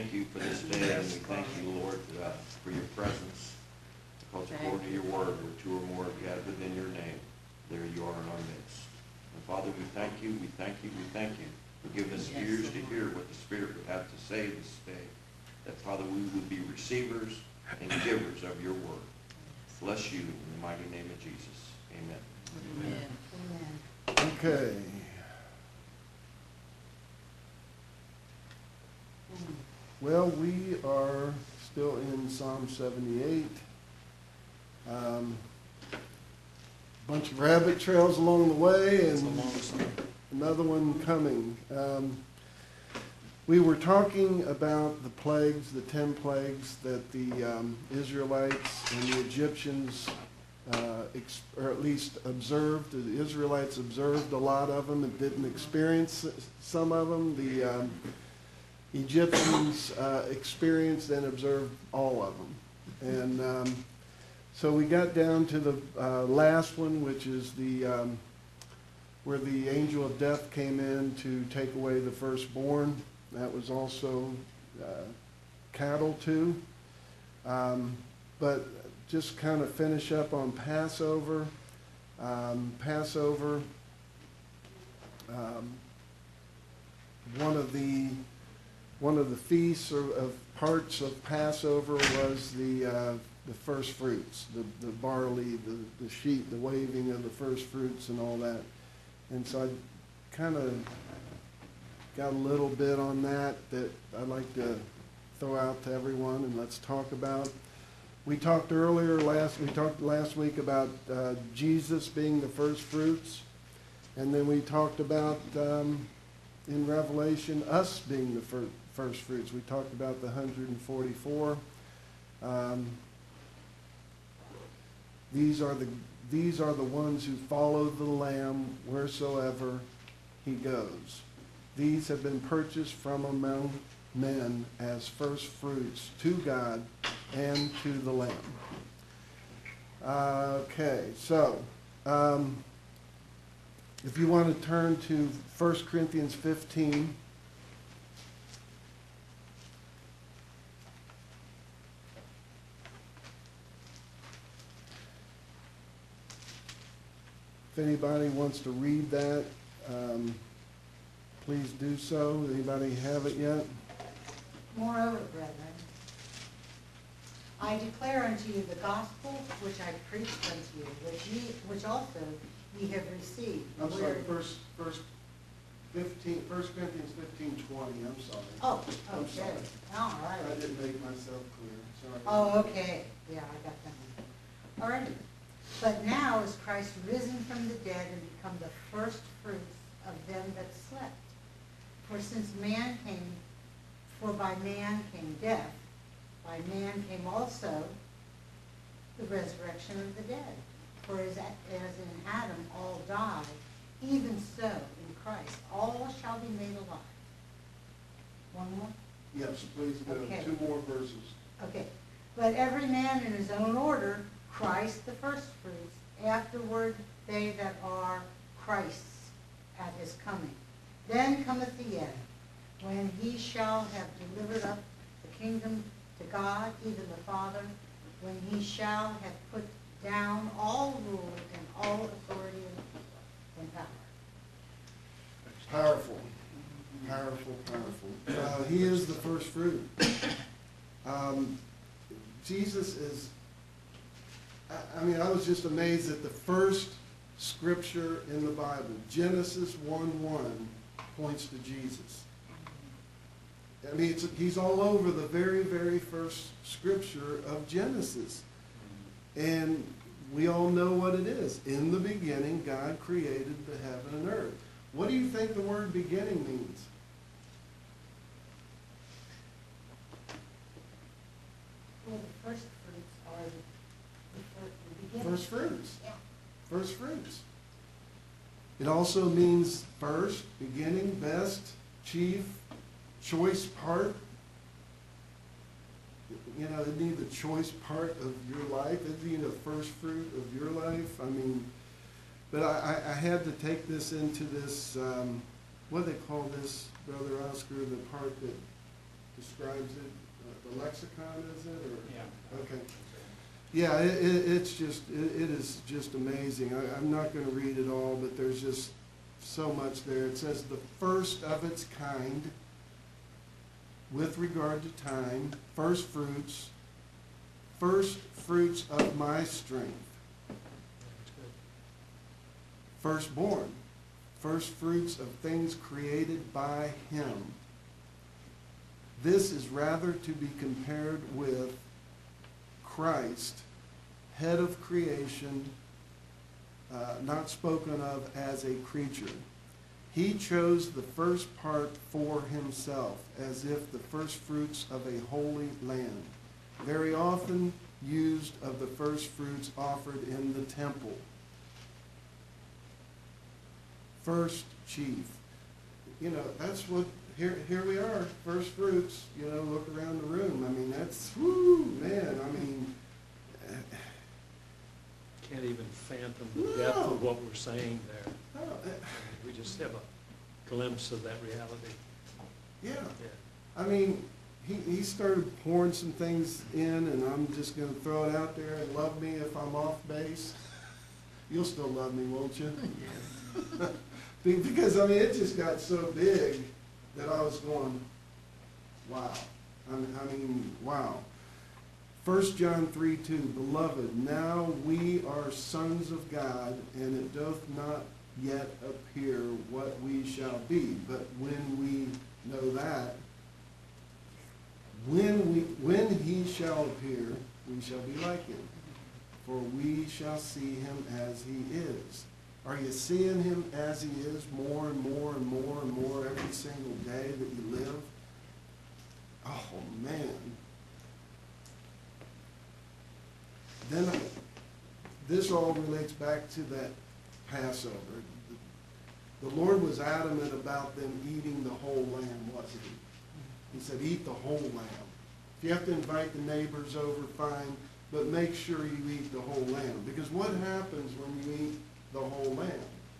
thank you for this day, and we thank you, Lord, for your presence. Because according to your word, where two or more are gathered within your name, there you are in our midst. And Father, we thank you, we thank you, we thank you for giving us ears to hear what the Spirit would have to say this day. That, Father, we would be receivers and givers of your word. Bless you in the mighty name of Jesus. Amen. Amen. Okay. Well, we are still in Psalm 78. Bunch of rabbit trails along the way, and another one coming. We were talking about the plagues, the 10 plagues that the Israelites and the Egyptians, or at least observed. The Israelites observed a lot of them and didn't experience some of them. The Egyptians experienced and observed all of them. And so we got down to the last one, which is the where the angel of death came in to take away the firstborn. That was also cattle too. But just kind of finish up on Passover. Passover, one of the feasts of parts of Passover was the first fruits, the barley, the sheep, the waving of the first fruits and all that. And so I kind of got a little bit on that I'd like to throw out to everyone and let's talk about. We talked last week about Jesus being the first fruits, and then we talked about in Revelation us being the first fruits. We talked about the 144. These are the ones who follow the Lamb wheresoever he goes. These have been purchased from among men as first fruits to God and to the Lamb. Okay, so if you want to turn to 1 Corinthians 15. If anybody wants to read that, please do so. Anybody have it yet? Moreover, brethren, I declare unto you the gospel which I preached unto you, which also ye have received. I'm sorry, 1 Corinthians 15:20, I'm sorry. Oh, I'm okay. sorry. All right. I didn't make myself clear, sorry. Oh, okay. Yeah, I got that one. All right. But now is Christ risen from the dead and become the first fruits of them that slept. For since by man came death, by man came also the resurrection of the dead. For as in Adam all die, even so in Christ all shall be made alive. One more? Yes, please go. Okay. 2 more verses. Okay. But every man in his own order, Christ the firstfruits, afterward they that are Christ's at his coming. Then cometh the end, when he shall have delivered up the kingdom to God, even the Father, when he shall have put down all rule and all authority and power. Powerful. Powerful, powerful. He is the first fruit. Jesus is, I was just amazed at the first scripture in the Bible. Genesis 1:1 points to Jesus. I mean, he's all over the very, very first scripture of Genesis. And we all know what it is. In the beginning, God created the heaven and earth. What do you think the word beginning means? Well, the first fruits are the beginning. First fruits. Yeah. First fruits. It also means first, beginning, best, chief, choice part. You know, isn't he the choice part of your life? Isn't he the first fruit of your life? I mean, but I had to take this into this, what do they call this, Brother Oscar, the part that describes it. The lexicon, is it? Or? Yeah. Okay. Yeah, it is just amazing. I'm not going to read it all, but there's just so much there. It says the first of its kind with regard to time, first fruits of my strength, That's good. firstborn, first fruits of things created by him. This is rather to be compared with Christ, head of creation, not spoken of as a creature. He chose the first part for himself, as if the first fruits of a holy land, very often used of the first fruits offered in the temple. First chief. You know, that's what, here we are, first fruits, you know, look around the room. I mean, that's, whoo, man, I mean, Can't even phantom the depth of what we're saying there. oh, We just have a glimpse of that reality. yeah. Yeah. I mean, he started pouring some things in, and I'm just gonna throw it out there, and love me if I'm off base. You'll still love me, won't you? Because, I mean, it just got so big that I was going, wow. I mean, wow. 1 John 3:2, Beloved, now we are sons of God, and it doth not yet appear what we shall be. But when we know that, when he shall appear, we shall be like him, for we shall see him as he is. Are you seeing him as he is more and more and more and more every single day that you live? Oh, man. Then this all relates back to that Passover. The Lord was adamant about them eating the whole lamb, wasn't he? He said, eat the whole lamb. If you have to invite the neighbors over, fine, but make sure you eat the whole lamb. Because what happens when you eat the whole lamb?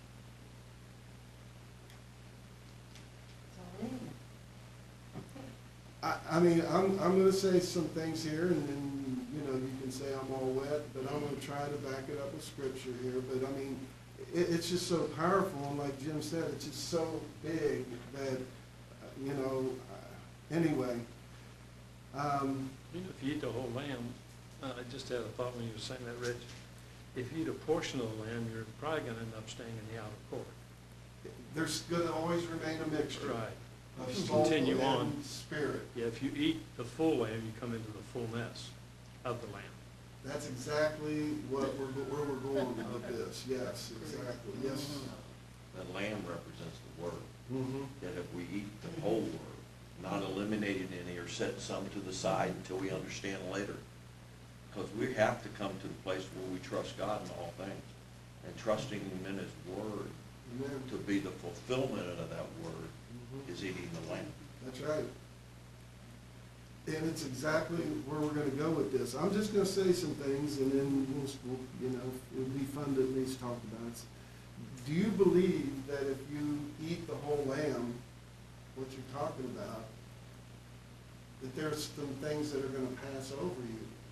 I mean, I'm going to say some things here, and then, you know, you can say I'm all wet, but I'm going to try to back it up with scripture here. But, I mean, it's just so powerful, and like Jim said, it's just so big that, you know, anyway. You know, if you eat the whole lamb, I just had a thought when you were saying that, Rich. If you eat a portion of the lamb, you're probably going to end up staying in the outer court. There's going to always remain a mixture Right. of soul Continue and on. spirit. Yeah, if you eat the full lamb, you come into the fullness of the lamb. That's exactly where we're going with this. Yes, exactly. Yes. The lamb represents the word. Mm-hmm. That if we eat the whole word, not eliminating any or setting some to the side until we understand later. Because we have to come to the place where we trust God in all things. And trusting him in his word Amen. to be the fulfillment of that word Mhm. is eating the lamb. That's right. And it's exactly where we're going to go with this. I'm just going to say some things, and then we'll, you know, it'll be fun to at least talk about it. Do you believe that if you eat the whole lamb, what you're talking about, that there's some things that are going to pass over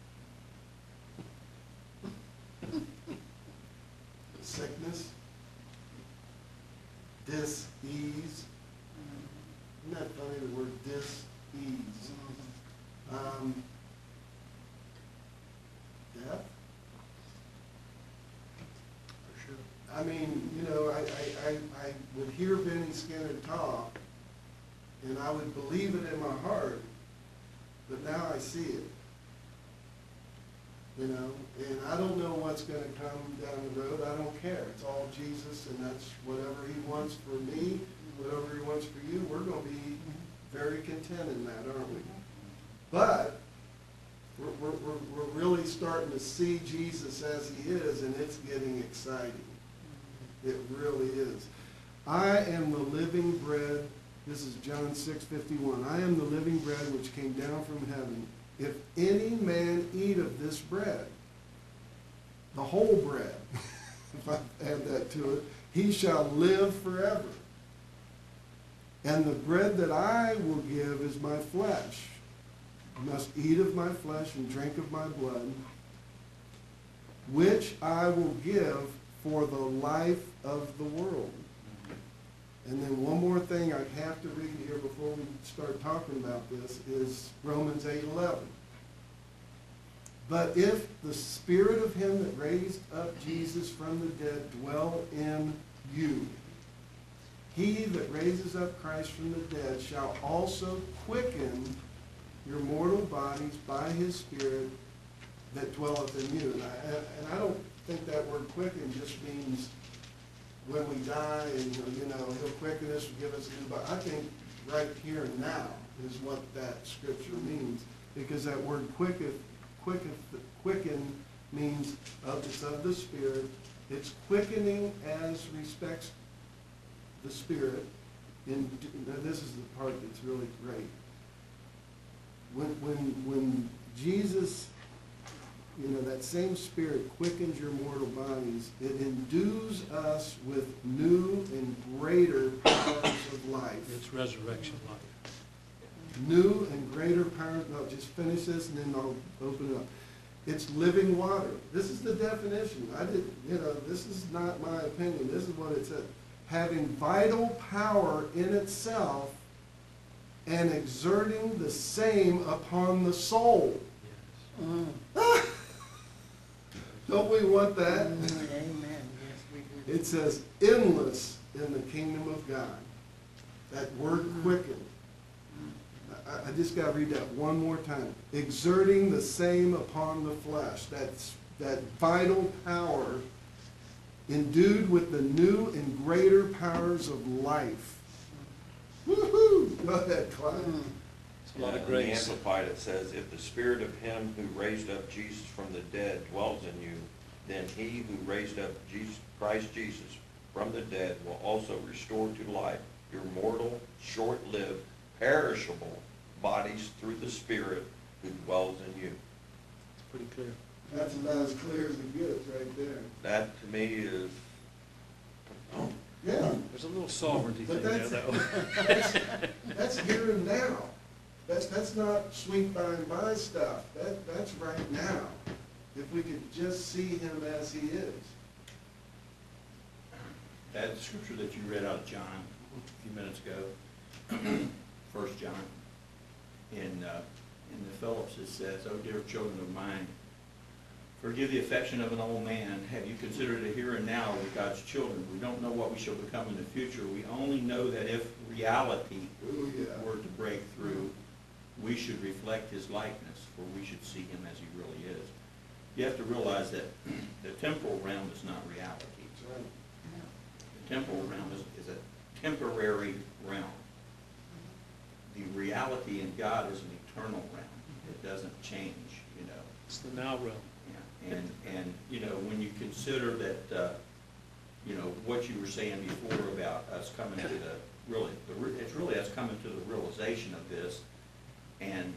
you? Sickness, dis-ease. Isn't that funny, the word dis-ease? Death? For sure. I mean, you know, I would hear Benny Skinner talk, and I would believe it in my heart, but now I see it. You know, and I don't know what's going to come down the road. I don't care. It's all Jesus, and that's whatever he wants for me, whatever he wants for you. We're going to be very content in that, aren't we? But we're really starting to see Jesus as he is, and it's getting exciting. It really is. I am the living bread. This is John 6:51. I am the living bread which came down from heaven. If any man eat of this bread, the whole bread, if I add that to it, he shall live forever. And the bread that I will give is my flesh. You must eat of my flesh and drink of my blood, which I will give for the life of the world. And then one more thing I have to read here before we start talking about this is Romans 8:11. But if the spirit of him that raised up Jesus from the dead dwell in you, he that raises up Christ from the dead shall also quicken your mortal bodies by his Spirit that dwelleth in you. And I don't think that word quicken just means when we die and, he'll quicken us and give us a new body. I think right here and now is what that scripture means, because that word quicken means it's of the Spirit. It's quickening as respects the Spirit. Now this is the part that's really great. When Jesus, that same Spirit quickens your mortal bodies, it endues us with new and greater powers of life. It's resurrection life. New and greater powers. No, just finish this and then I'll open it up. It's living water. This is the definition. This is not my opinion. This is what it said. Having vital power in itself and exerting the same upon the soul. Yes. Don't we want that? Amen. Yes, we do. It says endless in the kingdom of God. That word quicken. I just got to read that one more time. Exerting the same upon the flesh. That's that vital power endued with the new and greater powers of life. Woohoo! Go ahead, Clyde. It's a lot of In the grace. Amplified, it says, if the spirit of him who raised up Jesus from the dead dwells in you, then he who raised up Christ Jesus from the dead will also restore to life your mortal, short-lived, perishable bodies through the Spirit who dwells in you. It's pretty clear. That's about as clear as it gets right there. That to me is, Yeah. There's a little sovereignty But thing there, that's- though. That's here and now. That's not sweet by and by stuff. That's right now. If we could just see him as he is. That scripture that you read out of John a few minutes ago, 1 John, in the Phillips, it says, "O dear children of mine, forgive the affection of an old man. Have you considered the here and now with God's children? We don't know what we shall become in the future. We only know that if reality Ooh, yeah. were to break through, we should reflect his likeness, for we should see him as he really is." You have to realize that the temporal realm is not reality. That's right. The temporal realm is a temporary realm. The reality in God is an eternal realm. It doesn't change, It's the now realm. Yeah. And when you consider that, what you were saying before about us coming to it's really us coming to the realization of this. And,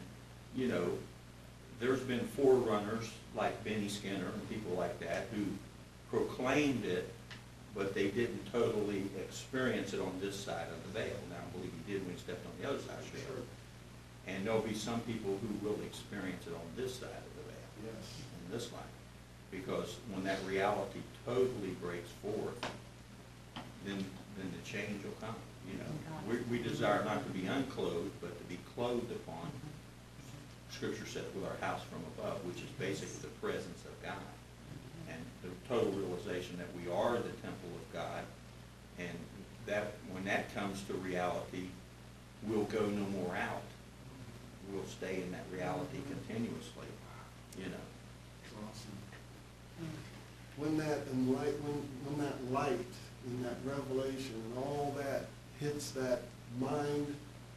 there's been forerunners like Benny Skinner and people like that who proclaimed it, but they didn't totally experience it on this side of the veil. Now, I believe he did when he stepped on the other side of the veil. And there'll be some people who will experience it on this side of the veil, Yes. in this life. Because when that reality totally breaks forth, then the change will come, We desire not to be unclothed, but to be clothed upon. Scripture says with our house from above, which is basically the presence of God. And the total realization that we are the temple of God, and that when that comes to reality, we'll go no more out. We'll stay in that reality continuously, Awesome. When that light and that revelation and all that hits that mind,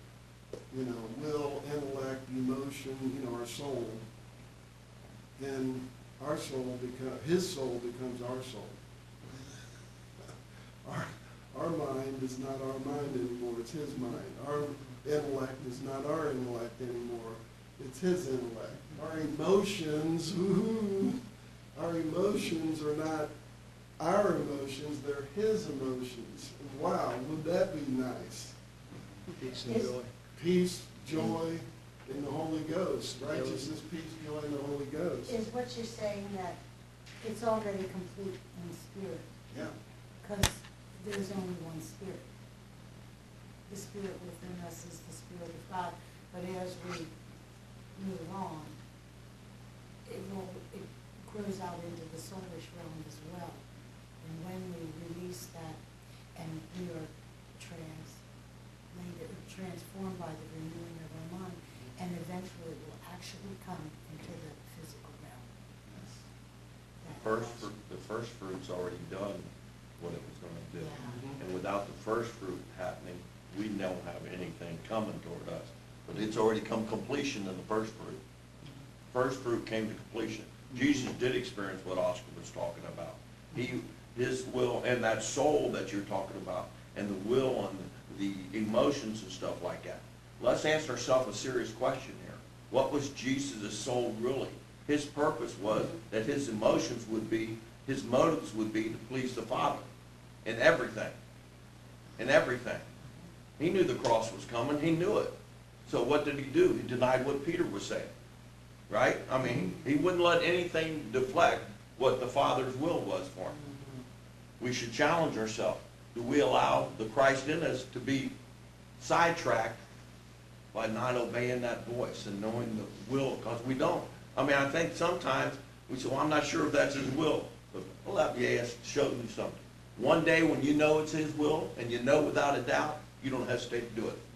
will, intellect, emotion, our soul, then his soul becomes our soul. Our mind is not our mind anymore, it's his mind. Our intellect is not our intellect anymore, it's his intellect. Our emotions, our emotions are not our emotions, they're his emotions. Wow, would that be nice? Peace and Is- joy. Peace, joy in the Holy Ghost. Righteousness, peace, joy in the Holy Ghost. Is what you're saying that it's already complete in spirit, Yeah. because there's only one spirit. The spirit within us is the spirit of God, but as we move on, it grows out into the soulish realm as well. And when we release that and we are transformed by the renewing of our mind, and eventually it will actually come into the physical realm. The first fruit's already done what it was gonna do. Yeah. And without the first fruit happening, we don't have anything coming toward us. But it's already come completion in the first fruit. First fruit came to completion. Jesus did experience what Oscar was talking about. His will, and that soul that you're talking about, and the will and the emotions and stuff like that. Let's ask ourselves a serious question here. What was Jesus' soul really? His purpose was that his emotions would be, his motives would be to please the Father in everything. In everything. He knew the cross was coming. He knew it. So what did he do? He denied what Peter was saying. Right? I mean, he wouldn't let anything deflect what the Father's will was for him. We should challenge ourselves. Do we allow the Christ in us to be sidetracked by not obeying that voice and knowing the will? Because we don't. I mean, I think sometimes we say, well, I'm not sure if that's his will. But I'll have you ask, show you something. One day when you know it's his will, and you know without a doubt, you don't hesitate to do it.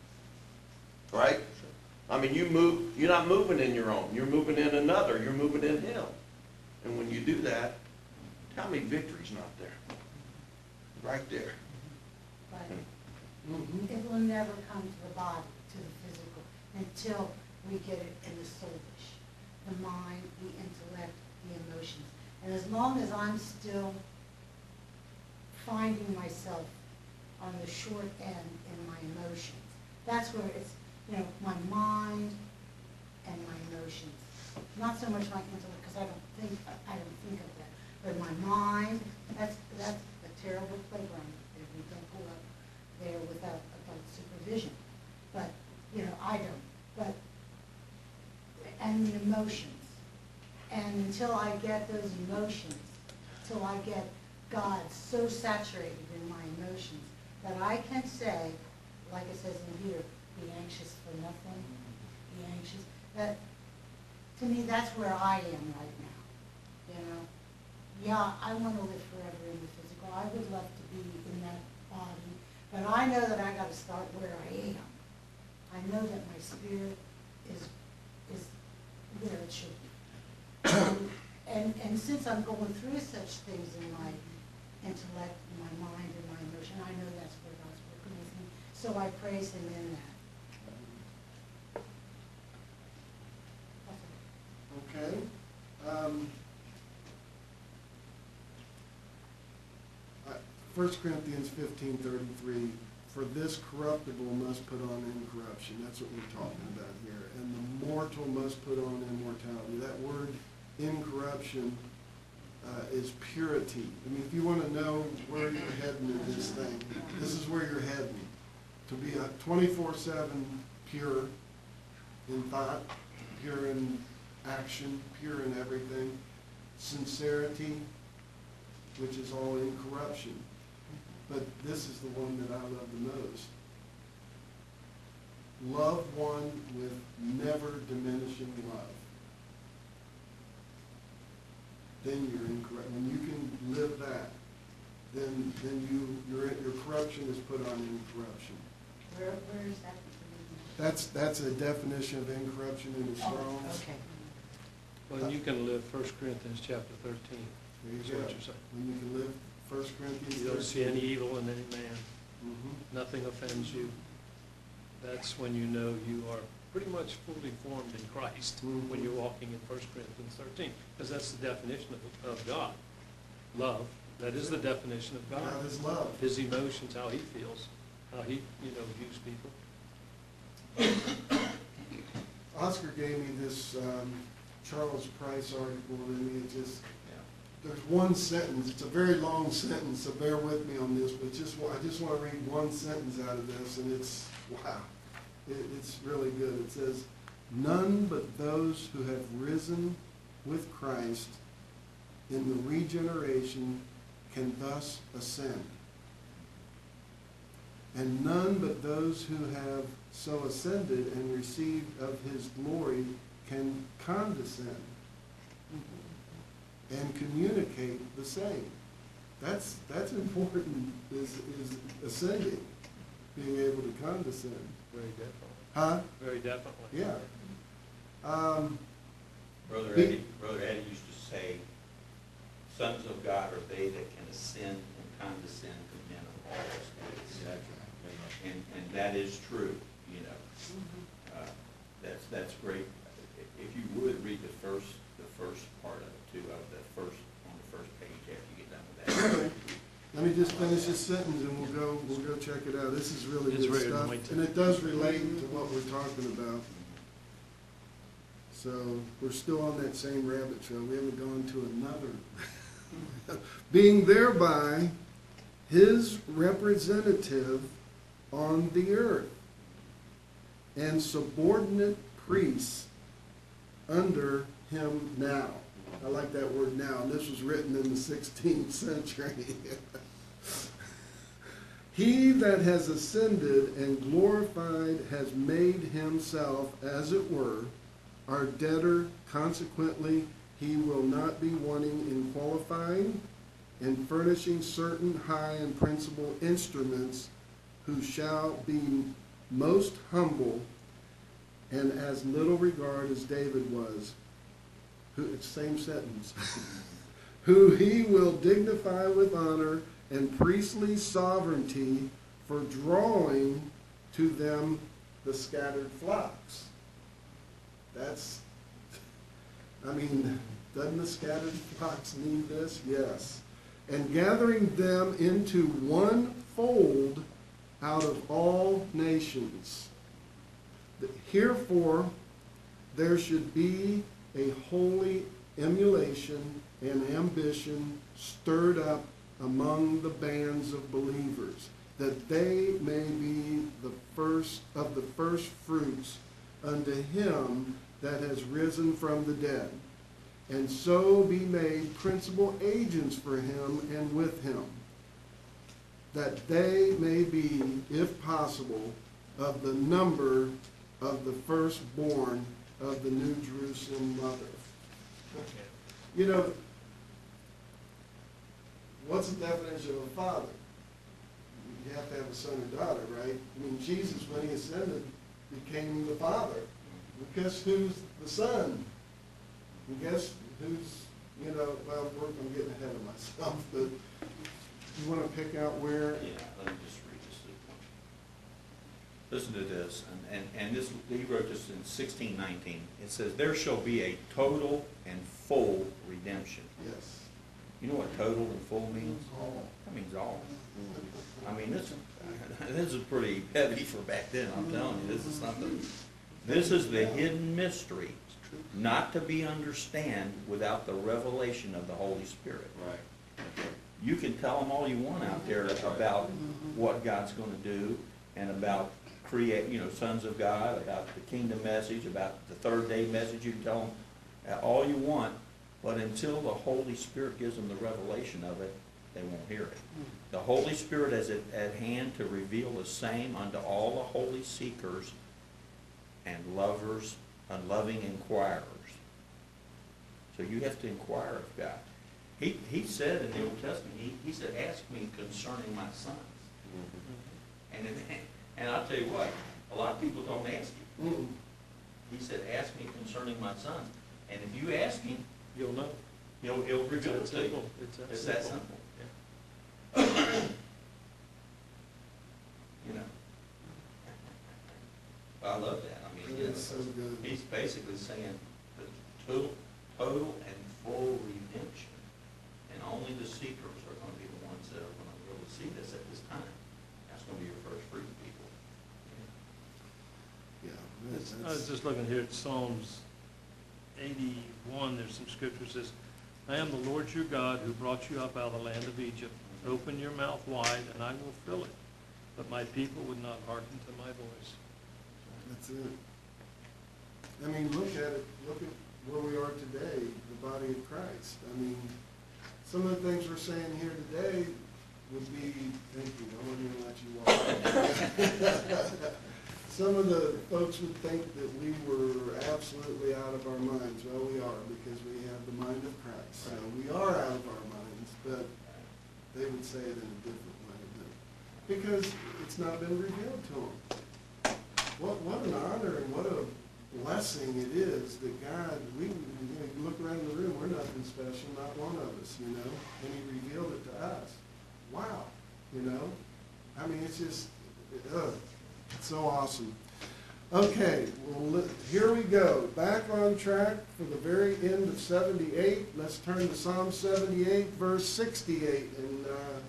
Right? I mean, you're not moving in your own. You're moving in another. You're moving in him. And when you do that, tell me victory's not there. Right there. But Mhm. it will never come to the body, to the physical, until we get it in the soulish, the mind, the intellect, the emotions. And as long as I'm still finding myself on the short end in my emotions, that's where it's, my mind and my emotions. Not so much my intellect, because I don't think of that. But my mind, that's a terrible playground that we don't go up there without adult supervision. But, I don't. But, and the emotions. And until I get those emotions, till I get God so saturated in my emotions, that I can say, like it says in here, be anxious for nothing, be anxious. That, to me, that's where I am right now, Yeah, I want to live forever in the physical. I would love to be in that body, but I know that I got to start where I am. I know that my spirit is where it should be. And since I'm going through such things in my intellect, in my mind, and my emotion, I know that's where God's working with me. So I praise him in that. Okay. 1 Corinthians 15:33, for this corruptible must put on incorruption. That's what we're talking about here. And the mortal must put on immortality. That word incorruption is purity. I mean, if you want to know where you're heading in this thing, this is where you're heading. To be 24/7 pure in thought, pure in action, pure in everything. Sincerity, which is all incorruption. But this is the one that I love the most. Love one with never diminishing love. Then you're incorrect. When you can live that, then your corruption is put on incorruption. Where is that? That's a definition of incorruption in the Strong's. Okay. Well, you can live 1 Corinthians chapter 13. There That's you go. what you're saying. When you can live 1 Corinthians 13. You don't see any evil in any man. Mhm. Nothing offends you. That's when you know you are pretty much fully formed in Christ, when you're walking in 1 Corinthians 13. Because that's the definition of God. Love. That is the definition of God. God is love. His emotions, how he feels, how he, views people. Oscar gave me this Charles Price article, and it just, there's one sentence, it's a very long sentence, so bear with me on this, but I just want to read one sentence out of this, and it's wow, it's really good. It says, none but those who have risen with Christ in the regeneration can thus ascend. And none but those who have so ascended and received of his glory can condescend and communicate the same. That's important, is ascending, being able to condescend. Very definitely. Huh? Very definitely. Yeah. Brother Eddie used to say, sons of God are they that can ascend and condescend to men of all estates. And that is true, you know. That's great. If you would read the first part of it too, on the first page after you get done with that. Let me just finish this sentence and we'll go check it out. This is really It's good very stuff. anointed. And it does relate to what we're talking about. So we're still on that same rabbit trail. We haven't gone to another. Being thereby his representative on the earth and subordinate priests under him now. I like that word now. And this was written in the 16th century. He that has ascended and glorified has made himself, as it were, our debtor. Consequently, he will not be wanting in qualifying and furnishing certain high and principal instruments, who shall be most humble and as little regard as David was, who, it's same sentence, who he will dignify with honor and priestly sovereignty for drawing to them the scattered flocks. That's, I mean, doesn't the scattered flocks need this? Yes. And gathering them into one fold out of all nations. Herefore, there should be a holy emulation and ambition stirred up among the bands of believers, that they may be the first of the first fruits unto him that has risen from the dead, and so be made principal agents for him and with him, that they may be, if possible, of the number of the firstborn of the New Jerusalem mother. You know, what's the definition of a father? You have to have a son or daughter, right? I mean, Jesus, when he ascended, became the father. And guess who's the son? And guess who's, you know, well, I'm getting ahead of myself, but you want to pick out where? Yeah, let me just read this. Listen to this, and this, he wrote this in 1619. It says, there shall be a total and full redemption. Yes. You know what total and full means? All. That means all. I mean, this is pretty heavy for back then, I'm telling you. This is the hidden mystery, not to be understand without the revelation of the Holy Spirit. Right. You can tell them all you want out there about what God's going to do and about create, you know, sons of God, about the kingdom message, about the third day message. You can tell them all you want, but until the Holy Spirit gives them the revelation of it, they won't hear it. The Holy Spirit is at hand to reveal the same unto all the holy seekers and lovers and loving inquirers. So you have to inquire of God. He said in the Old Testament, he said, ask me concerning my sons. And I'll tell you what, a lot of people don't ask you. He said, ask me concerning my sons. And if you ask him, You'll know. he'll reveal it to you. It's that simple. You know. I love that. I mean, you know, It's so good. he's basically saying the total and full redemption. And only the seekers are going to be the ones that are going to really see this at this time. That's going to be your first fruit people. Yeah. I was just looking here at Psalms 81, there's some scripture that says, I am the Lord your God who brought you up out of the land of Egypt. Open your mouth wide and I will fill it. but my people would not hearken to my voice. That's it. I mean, look at it, look at where we are today, the body of Christ. I mean, some of the things we're saying here today would be, thank you, I wouldn't even let you walk. Some of the folks would think that we were absolutely out of our minds. Well, we are, because we have the mind of Christ. So we are out of our minds, but they would say it in a different way. Because it's not been revealed to them. What an honor and what a blessing it is that God, we look around the room, we're nothing special, not one of us, and He revealed it to us. Wow, I mean, it's just, it's so awesome. Okay, well, here we go. Back on track for the very end of 78. Let's turn to Psalm 78, verse 68, and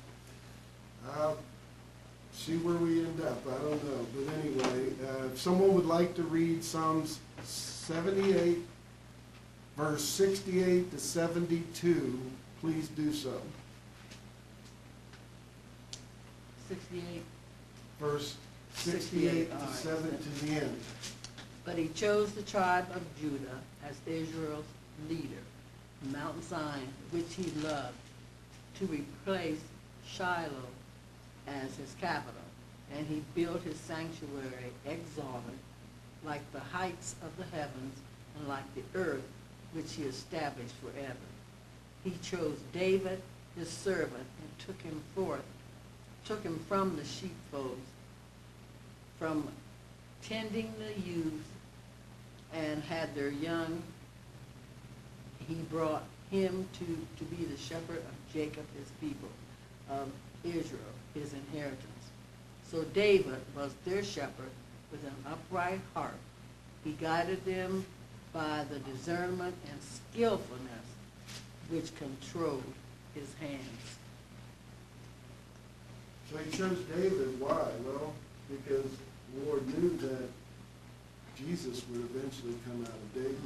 see where we end up. I don't know. But anyway, if someone would like to read Psalms 78, verse 68 to 72, please do so. 68. Verse 68 all to right. 7 to the end. But he chose the tribe of Judah as Israel's leader, Mount Zion, which he loved, to replace Shiloh as his capital. And he built his sanctuary exalted, like the heights of the heavens, and like the earth, which he established forever. He chose David, his servant, and took him from the sheepfolds, from tending the ewes, and had their young. He brought him to be the shepherd of Jacob, his people, of Israel, his inheritance. So David was their shepherd with an upright heart. He guided them by the discernment and skillfulness which controlled his hands. So he chose David. Why? Well, because the Lord knew that Jesus would eventually come out of David.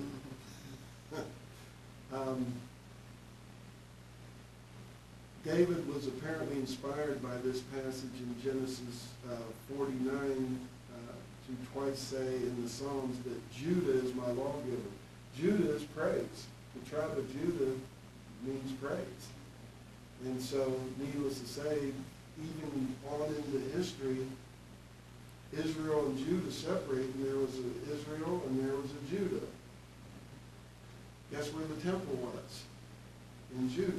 David was apparently inspired by this passage in Genesis 49 to twice say in the Psalms that Judah is my lawgiver. Judah is praise. The tribe of Judah means praise. And so, needless to say, even on into history, Israel and Judah separated, and there was an Israel and there was a Judah. Guess where the temple was? In Judah.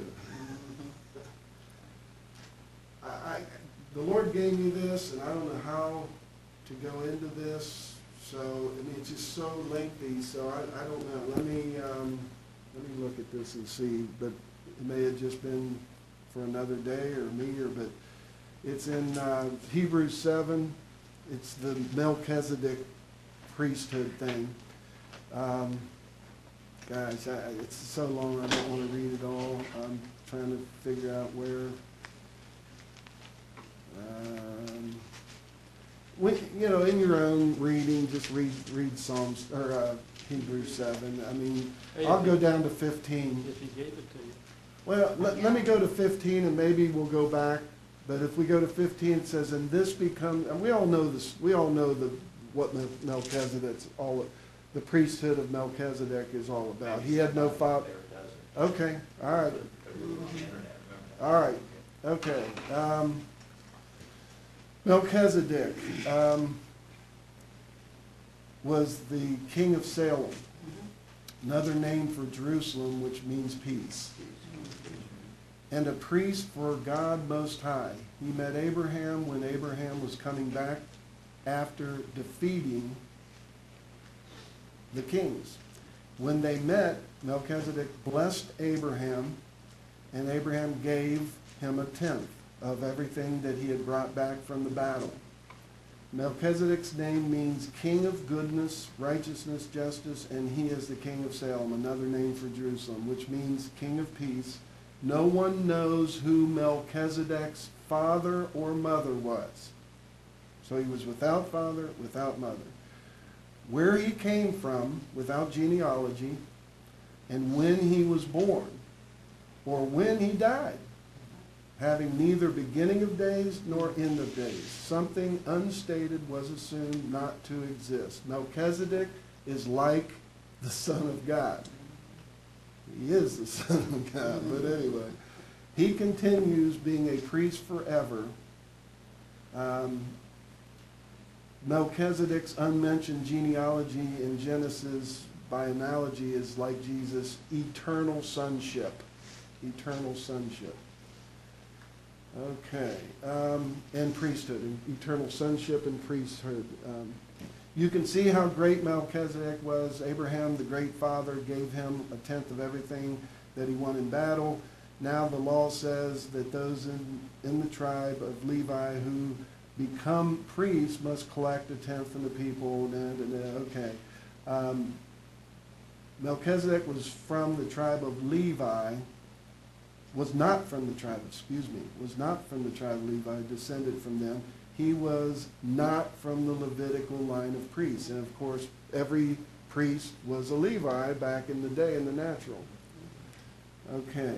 The Lord gave me this, and I don't know how to go into this. So, I mean, it's just so lengthy. So I don't know. Let me look at this and see. But it may have just been for another day or me, but it's in Hebrews 7. It's the Melchizedek priesthood thing. Guys, it's so long I don't want to read it all. I'm trying to figure out where. In your own reading, just read Psalms or Hebrews 7. I mean, I'll go down to 15. If he gave it to you. Well, let me go to 15, and maybe we'll go back. But if we go to 15, it says, "And this becomes," and we all know this. We all know what Melchizedek's all. The priesthood of Melchizedek is all about. He had no father. Okay. All right. All right. Okay. Melchizedek was the king of Salem, another name for Jerusalem, which means peace, and a priest for God Most High. He met Abraham when Abraham was coming back after defeating the kings. When they met, Melchizedek blessed Abraham, and Abraham gave him a tenth of everything that he had brought back from the battle. Melchizedek's name means king of goodness, righteousness, justice, and he is the king of Salem, another name for Jerusalem, which means king of peace. No one knows who Melchizedek's father or mother was. So he was without father, without mother. Where he came from, without genealogy, and when he was born, or when he died. having neither beginning of days nor end of days. Something unstated was assumed not to exist. Melchizedek is like the Son of God. He is the Son of God, but anyway. He continues being a priest forever. Melchizedek's unmentioned genealogy in Genesis, by analogy, is like Jesus' eternal sonship. Eternal sonship. Okay. And priesthood. Eternal sonship and priesthood. You can see how great Melchizedek was. Abraham, the great father, gave him a tenth of everything that he won in battle. Now the law says that those in the tribe of Levi who become priests must collect a tenth from the people. Okay. Melchizedek was from the tribe of Levi, was not from the tribe of Levi, descended from them. He was not from the Levitical line of priests. And of course, every priest was a Levi back in the day in the natural. Okay.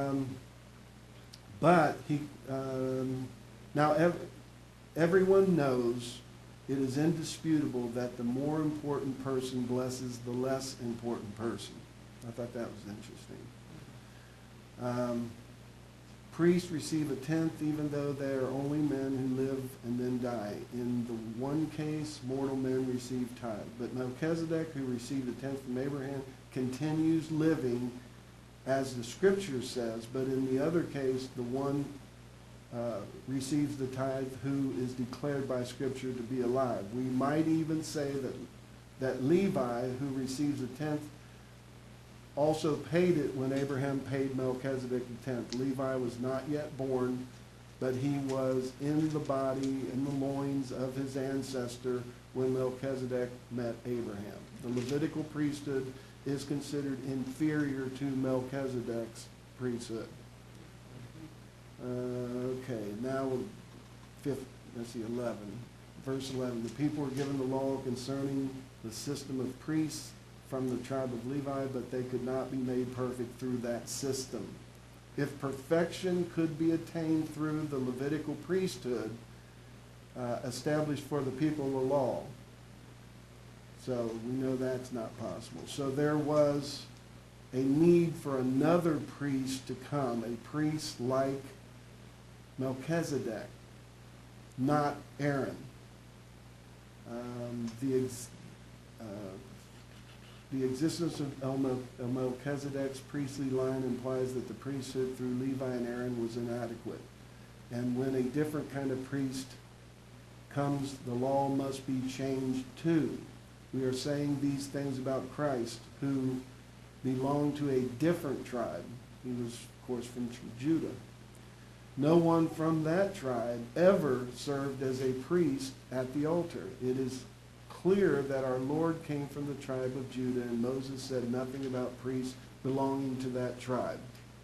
But now everyone knows, it is indisputable that the more important person blesses the less important person. I thought that was interesting. Priests receive a tenth even though they are only men who live and then die. In the one case, mortal men receive tithe. But Melchizedek, who received a tenth from Abraham, continues living as the Scripture says. But in the other case, the one receives the tithe who is declared by Scripture to be alive. We might even say that Levi, who receives a tenth, also paid it when Abraham paid Melchizedek the tenth. Levi was not yet born, but he was in the body, in the loins of his ancestor when Melchizedek met Abraham. The Levitical priesthood is considered inferior to Melchizedek's priesthood. Okay, now let's see, 11. Verse 11, the people were given the law concerning the system of priests from the tribe of Levi, but they could not be made perfect through that system. If perfection could be attained through the Levitical priesthood established for the people of the law, so we know that's not possible. So there was a need for another priest to come, a priest like Melchizedek, not Aaron. The existence of Melchizedek's priestly line implies that the priesthood through Levi and Aaron was inadequate. And when a different kind of priest comes, the law must be changed too. We are saying these things about Christ, who belonged to a different tribe. He was, of course, from Judah. No one from that tribe ever served as a priest at the altar. It is clear that our Lord came from the tribe of Judah, and Moses said nothing about priests belonging to that tribe.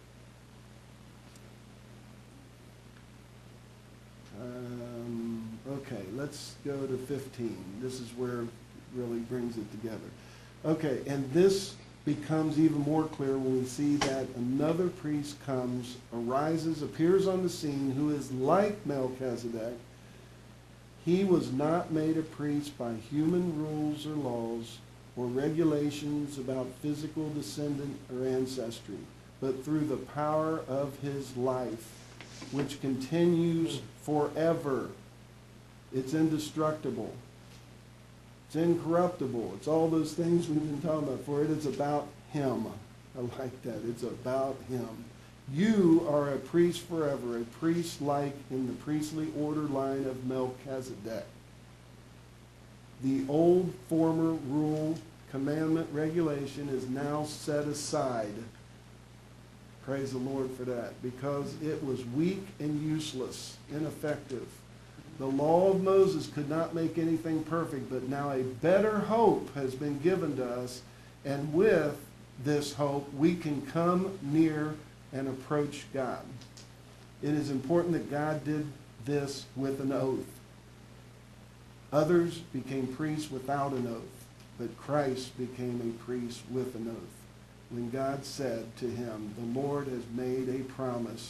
Okay, let's go to 15. This is where it really brings it together. Okay, and this becomes even more clear when we see that another priest comes, arises, appears on the scene, who is like Melchizedek. He was not made a priest by human rules or laws or regulations about physical descendant or ancestry, but through the power of his life, which continues forever. It's indestructible. It's incorruptible. It's all those things we've been talking about. For it is about him. I like that. It's about him. You are a priest forever, a priest like in the priestly order line of Melchizedek. The old former rule, commandment, regulation is now set aside. Praise the Lord for that, because it was weak and useless, ineffective. The law of Moses could not make anything perfect, but now a better hope has been given to us, and with this hope we can come near and approach God. It is important that God did this with an oath. Others became priests without an oath, but Christ became a priest with an oath. When God said to him, "The Lord has made a promise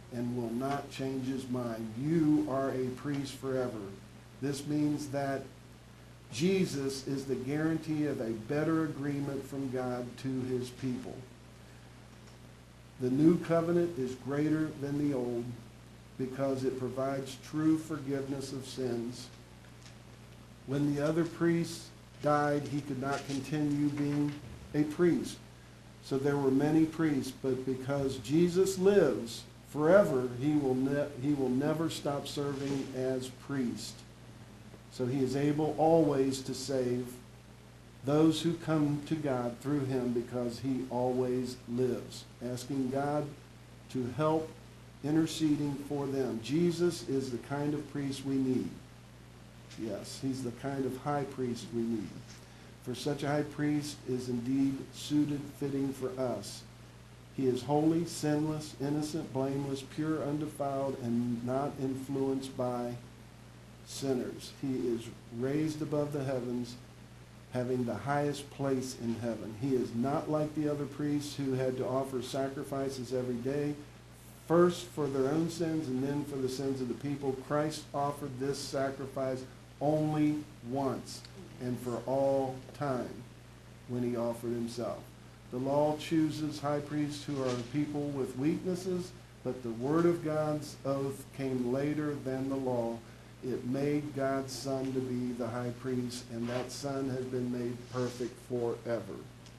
and will not change his mind. You are a priest forever. This means that Jesus is the guarantee of a better agreement from God to his people. The new covenant is greater than the old because it provides true forgiveness of sins. When the other priest died, he could not continue being a priest. So there were many priests, but because Jesus lives forever, he will never stop serving as priest. So he is able always to save those who come to God through him because he always lives, asking God to help, interceding for them. Jesus is the kind of priest we need. Yes, he's the kind of high priest we need. For such a high priest is indeed suited, fitting for us. He is holy, sinless, innocent, blameless, pure, undefiled, and not influenced by sinners. He is raised above the heavens, having the highest place in heaven. He is not like the other priests who had to offer sacrifices every day, first for their own sins and then for the sins of the people. Christ offered this sacrifice only once and for all time when he offered himself. The law chooses high priests who are people with weaknesses, but the word of God's oath came later than the law. It made God's Son to be the high priest, and that Son has been made perfect forever.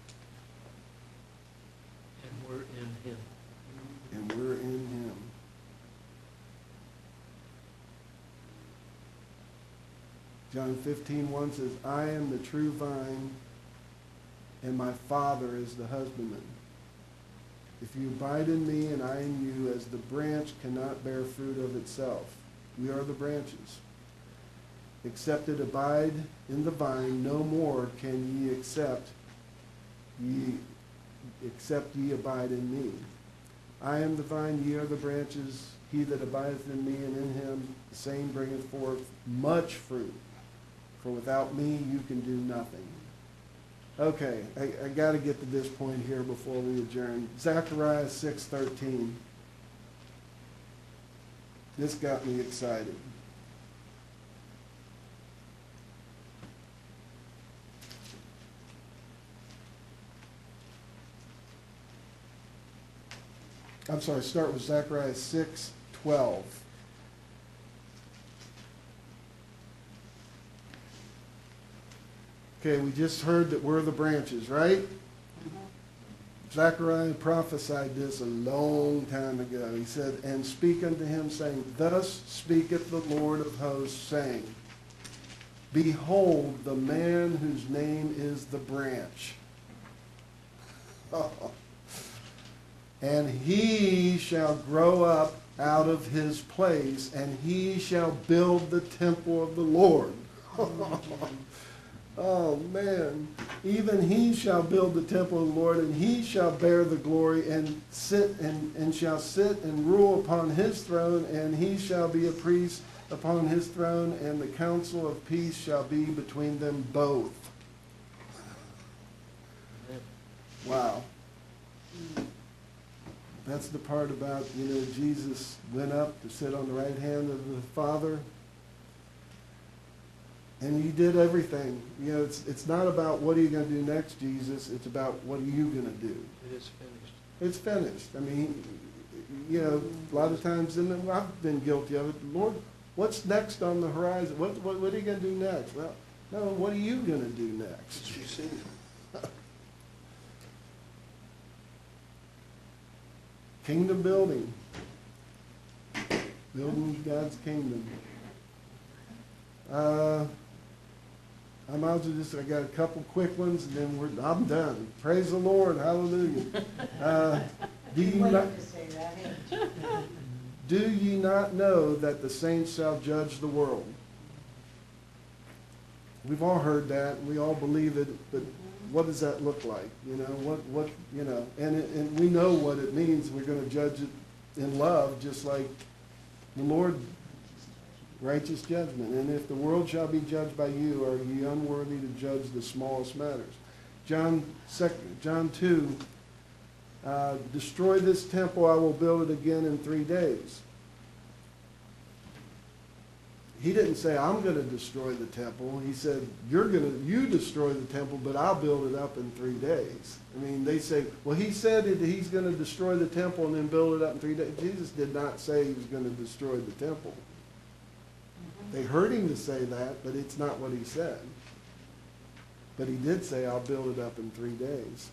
And we're in him. And we're in him. John 15:1 says, I am the true vine, and my Father is the husbandman. If you abide in me and I in you, as the branch cannot bear fruit of itself. We are the branches. Except it abide in the vine, no more can ye except ye abide in me. I am the vine, ye are the branches. He that abideth in me and in him, the same bringeth forth much fruit. For without me you can do nothing. Okay, I got to get to this point here before we adjourn. Zechariah 6:13. This got me excited. I'm sorry, start with Zechariah 6:12. Okay, we just heard that we're the branches, right? Zechariah prophesied this a long time ago. He said, and speak unto him, saying, thus speaketh the Lord of hosts, saying, behold, the man whose name is the branch. And he shall grow up out of his place, and he shall build the temple of the Lord. Oh, man. Even he shall build the temple of the Lord, and he shall bear the glory, and shall sit and rule upon his throne, and he shall be a priest upon his throne, and the counsel of peace shall be between them both. Wow. That's the part about, Jesus went up to sit on the right hand of the Father. And he did everything. It's not about what are you going to do next, Jesus. It's about what are you going to do. It is finished. It's finished. I mean, a lot of times, and I've been guilty of it. Lord, what's next on the horizon? What are you going to do next? Well, no, what are you going to do next? You see. Kingdom building. Building God's kingdom. I might as well I got a couple quick ones, and then I'm done. Praise the Lord. Hallelujah. Do ye not know that the saints shall judge the world? We've all heard that. We all believe it, but what does that look like? And we know what it means. We're going to judge it in love, just like the Lord. Righteous judgment. And if the world shall be judged by you, are ye unworthy to judge the smallest matters? John 2, destroy this temple, I will build it again in 3 days. He didn't say, I'm going to destroy the temple. He said, you destroy the temple, but I'll build it up in 3 days. I mean, they say, well, he said that he's going to destroy the temple and then build it up in 3 days. Jesus did not say he was going to destroy the temple. They heard him to say that, but it's not what he said. But he did say, I'll build it up in 3 days.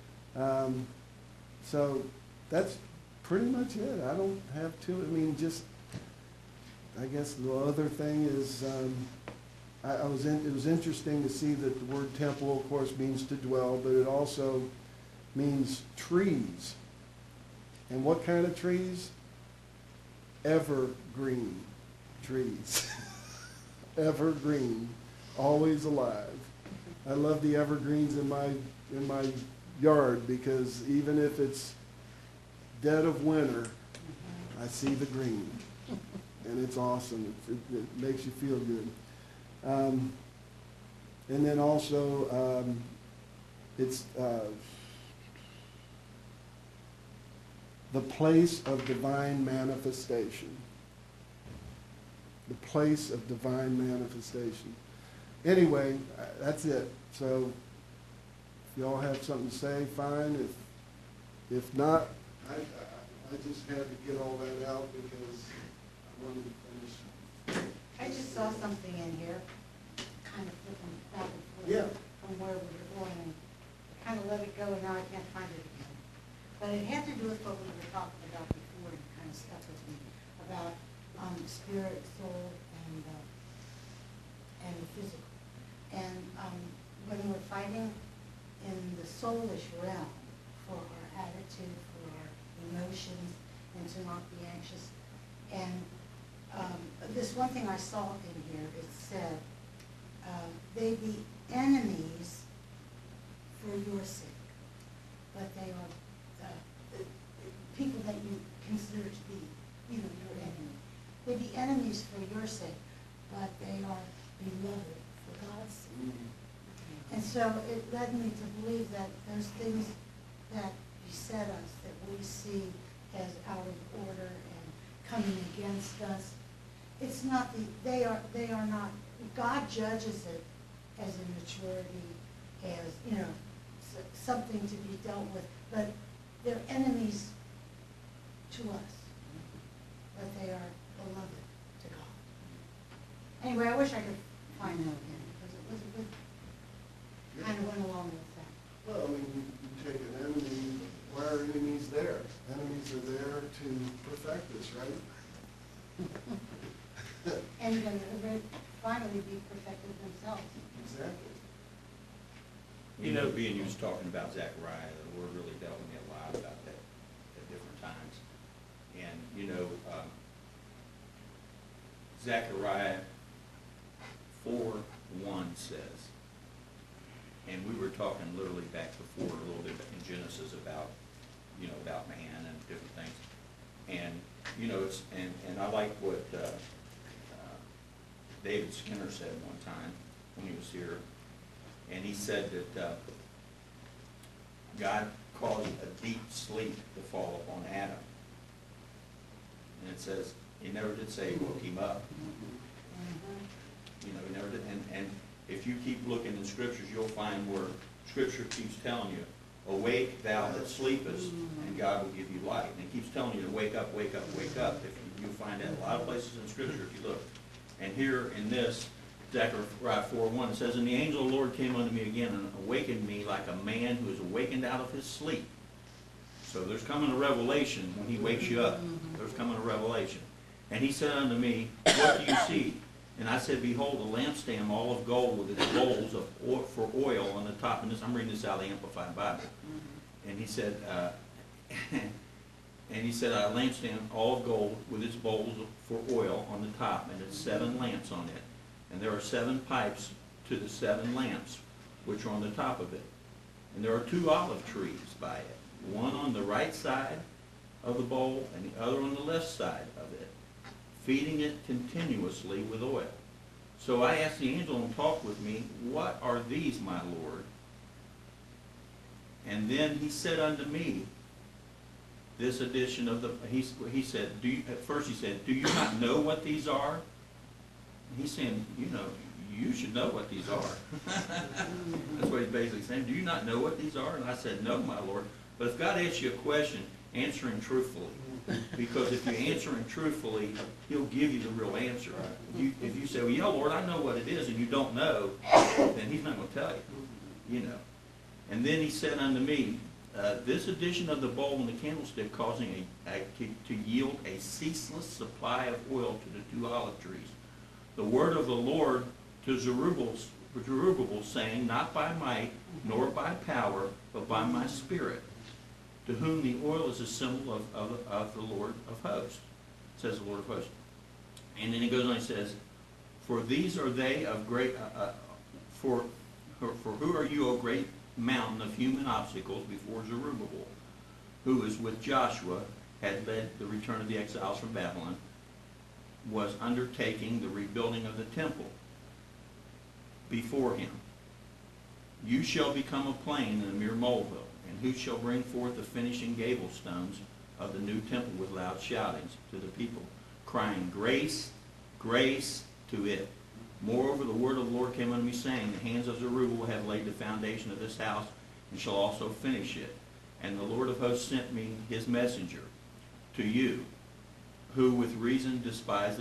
So that's pretty much it. I don't have to, I mean, just, I guess the other thing is, it was interesting to see that the word temple, of course, means to dwell, but it also means trees. And what kind of trees? Evergreen trees. Evergreen, always alive. I love the evergreens in my yard, because even if it's dead of winter, I see the green. And it's awesome. It makes you feel good. And then also, it's the place of divine manifestation. The place of divine manifestation. Anyway, that's it. So, if y'all have something to say, fine. If not, I just had to get all that out because I wanted to finish. I just saw something in here, kind of flipping back and forth Yeah. from where we were going, and kind of let it go, and now I can't find it again. But it had to do with what we were talking about before, and kind of stuck with me, about spirit, soul, and the physical. And when we're fighting in the soulish realm for our attitude, for our emotions, and to not be anxious. And this one thing I saw in here, it said, they be enemies for your sake, but they are people that you consider to be, your enemy. They be enemies for your sake, but they are beloved for God's sake. And so it led me to believe that those things that beset us, that we see as out of order and coming against us, it's not they are not, God judges it as immaturity, as, something to be dealt with, but they're enemies to us, but they are beloved to God. Anyway, I wish I could find that again, because it was a good, kind of went along with that. Well, I mean, you take an enemy, why are enemies there? Enemies are there to perfect us, right? And then finally be perfected themselves. Exactly. Being you was talking about Zechariah, the Lord really dealt with me a lot about that at different times. And, Zechariah 4:1 says, and we were talking literally back before a little bit in Genesis about, about man and different things. And, it's, and I like what David Skinner said one time when he was here. And he said that God caused a deep sleep to fall upon Adam. And it says, he never did say he woke him up. He never did. And if you keep looking in scriptures, you'll find where scripture keeps telling you, awake thou that sleepest, and God will give you light. And it keeps telling you to wake up, wake up, wake up. You'll find that a lot of places in scripture if you look. And here in this, Zechariah 4:1, it says, and the angel of the Lord came unto me again and awakened me like a man who is awakened out of his sleep. So there's coming a revelation when he wakes you up. There's coming a revelation. And he said unto me, what do you see? And I said, behold, a lampstand all of gold with its bowls for oil on the top. And this, I'm reading this out of the Amplified Bible. And he said, a lampstand all of gold with its bowls for oil on the top, and it's 7 lamps on it. And there are 7 pipes to the 7 lamps, which are on the top of it. And there are 2 olive trees by it, one on the right side of the bowl and the other on the left side of it, feeding it continuously with oil. So I asked the angel and talked with me, what are these, my Lord? And then he said unto me, this edition of the, he said, at first he said, do you not know what these are? And he's saying, you should know what these are. That's what he's basically saying. Do you not know what these are? And I said, no, my Lord. But if God asks you a question, answer him truthfully. Because if you answer him truthfully, he'll give you the real answer. If you say, well, yeah, Lord, I know what it is, and you don't know, then he's not going to tell you. And then he said unto me, this edition of the bowl and the candlestick causing to yield a ceaseless supply of oil to the 2 olive trees. The word of the Lord to Zerubbabel, saying, not by might, nor by power, but by my spirit, to whom the oil is a symbol of the Lord of hosts, says the Lord of hosts. And then he goes on and says, for these are they of great, for who are you, O great mountain of human obstacles before Zerubbabel, who is with Joshua, had led the return of the exiles from Babylon, was undertaking the rebuilding of the temple before him. You shall become a plain and a mere molehill, and who shall bring forth the finishing gable stones of the new temple with loud shoutings to the people, crying, grace, grace to it. Moreover, the word of the Lord came unto me, saying, the hands of Zerubbabel have laid the foundation of this house, and shall also finish it. And the Lord of hosts sent me his messenger to you, who with reason despises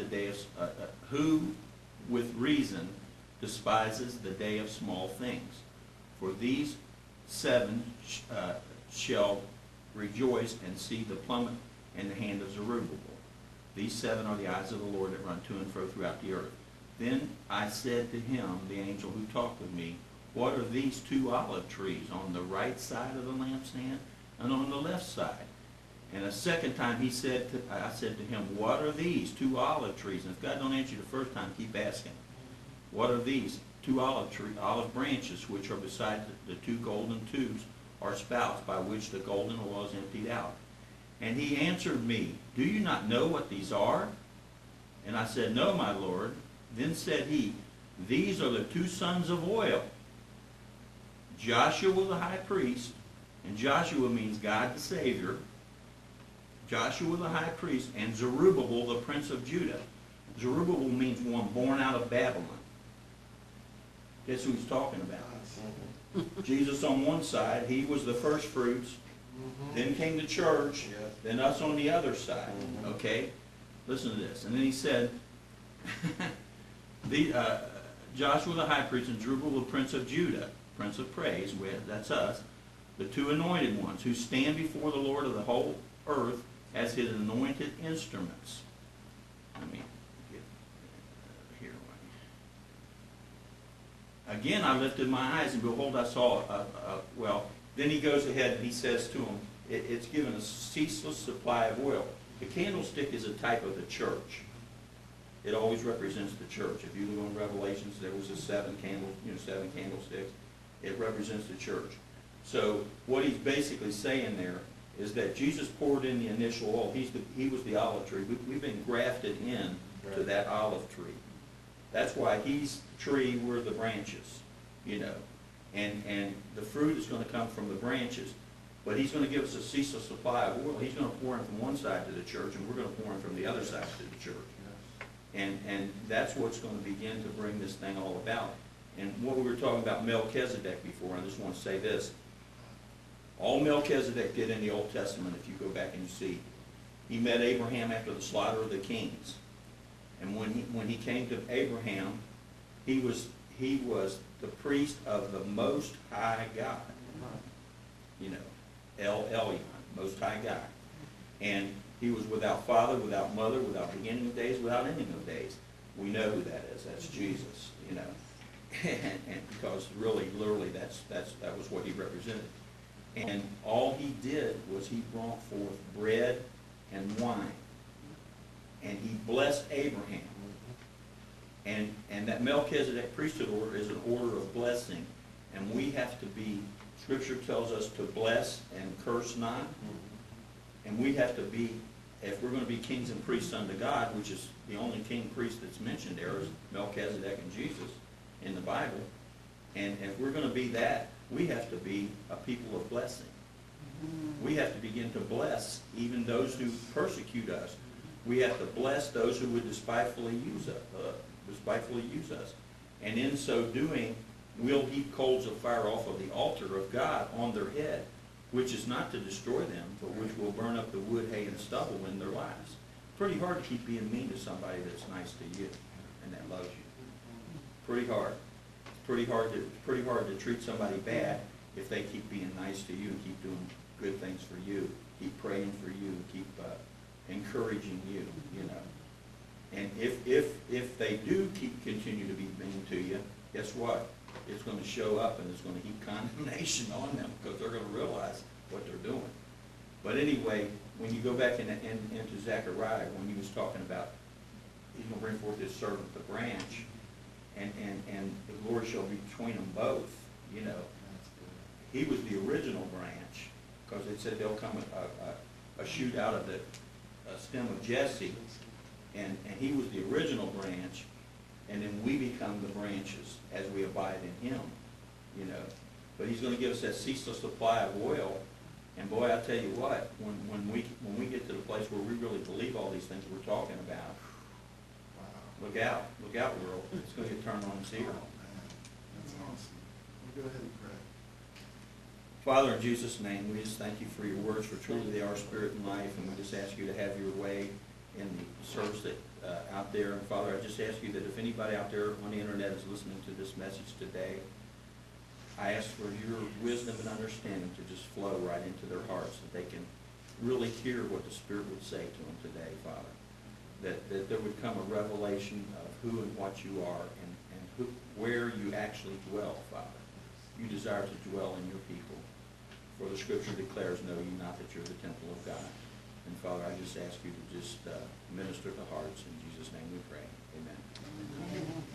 the day of small things. For these 7 shall rejoice and see the plummet in the hand of Zerubbabel. These 7 are the eyes of the Lord that run to and fro throughout the earth. Then I said to him, the angel who talked with me, what are these 2 olive trees on the right side of the lampstand and on the left side? And a second time I said to him, what are these 2 olive trees? And if God don't answer you the first time, keep asking. What are these 2 olive branches which are beside the 2 golden tubes or spouts by which the golden oil is emptied out? And he answered me, do you not know what these are? And I said, no, my Lord. Then said he, these are the 2 sons of oil, Joshua the high priest, and Joshua means God the Savior, Joshua the high priest, and Zerubbabel the prince of Judah. Zerubbabel means one born out of Babylon. Guess who he's talking about? Jesus on one side, he was the first fruits, then came the church, then us on the other side. Okay? Listen to this. And then he said, Joshua the high priest and Zerubbabel the prince of Judah, prince of praise, that's us, the 2 anointed ones who stand before the Lord of the whole earth as his anointed instruments. Let me get here. Again I lifted my eyes, and behold, I saw then he goes ahead and he says to him, it's given a ceaseless supply of oil. The candlestick is a type of the church. It always represents the church. If you look on Revelations, there was a 7 candlesticks. It represents the church. So what he's basically saying there is that Jesus poured in the initial oil. He was the olive tree. We've been grafted in to that olive tree. That's why he's the tree, we're the branches, And the fruit is going to come from the branches. But he's going to give us a ceaseless supply of oil. He's going to pour in from one side to the church, and we're going to pour in from the other side to the church. And that's what's going to begin to bring this thing all about. And what we were talking about Melchizedek before, I just want to say this. All Melchizedek did in the Old Testament, if you go back and you see, he met Abraham after the slaughter of the kings. And when he came to Abraham, he was the priest of the Most High God. El Elyon, Most High God. And he was without father, without mother, without beginning of days, without ending of days. We know who that is. That's Jesus, And because really, literally, that was what he represented. And all he did was he brought forth bread and wine. And he blessed Abraham. And that Melchizedek priesthood order is an order of blessing. And we have to be, Scripture tells us to bless and curse not. And we have to be, if we're going to be kings and priests unto God, which is the only king priest that's mentioned there is Melchizedek and Jesus in the Bible. And if we're going to be that, we have to be a people of blessing. We have to begin to bless even those who persecute us. We have to bless those who would despitefully use us. And in so doing, we'll heap coals of fire off of the altar of God on their head, which is not to destroy them, but which will burn up the wood, hay, and stubble in their lives. Pretty hard to keep being mean to somebody that's nice to you and that loves you. Pretty hard. It's pretty hard to treat somebody bad if they keep being nice to you and keep doing good things for you, keep praying for you, keep encouraging you, you know. And if they do continue to be mean to you, guess what? It's going to show up and it's going to heap condemnation on them because they're going to realize what they're doing. But anyway, when you go back into Zechariah, when he was talking about he's going to bring forth his servant the branch, and the Lord shall be between them both, you know. He was the original branch, because it said there'll come a shoot out of the stem of Jesse, and he was the original branch, and then we become the branches as we abide in him, you know. But he's going to give us that ceaseless supply of oil, and boy, I tell you what, when we get to the place where we really believe all these things we're talking about, look out, world, it's going to get turned on its ear. That's awesome. Well, go ahead and pray. Father, in Jesus' name, we just thank you for your words, for truly they are spirit and life, and we just ask you to have your way in the service that, out there. And Father, I just ask you that if anybody out there on the internet is listening to this message today, I ask for your wisdom and understanding to just flow right into their hearts, that they can really hear what the Spirit would say to them today, Father. That there would come a revelation of who and what you are, and where you actually dwell, Father. You desire to dwell in your people. For the Scripture declares, know ye not that you're the temple of God. And Father, I just ask you to just minister to hearts. In Jesus' name we pray. Amen.